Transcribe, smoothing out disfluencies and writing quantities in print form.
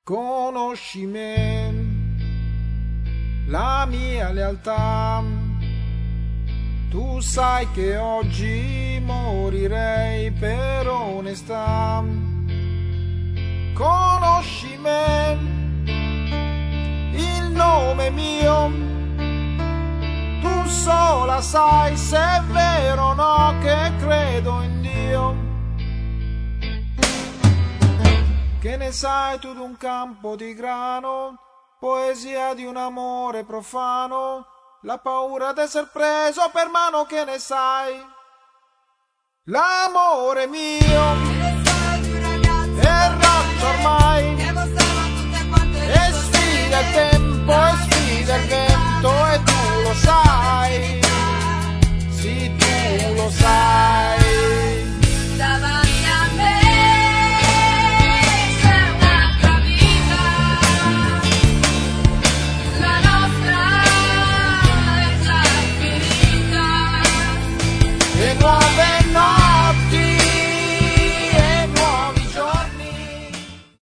Conosci me, la mia lealtà, tu sai che oggi morirei per onestà. Conosci me, il nome mio, tu sola sai se è vero o no che credo in Dio. Che ne sai tu d'un campo di grano, poesia di un amore profano, la paura d'esser preso per mano, che ne sai? L'amore mio Che ne sai di un ragazzo è ratto ormai.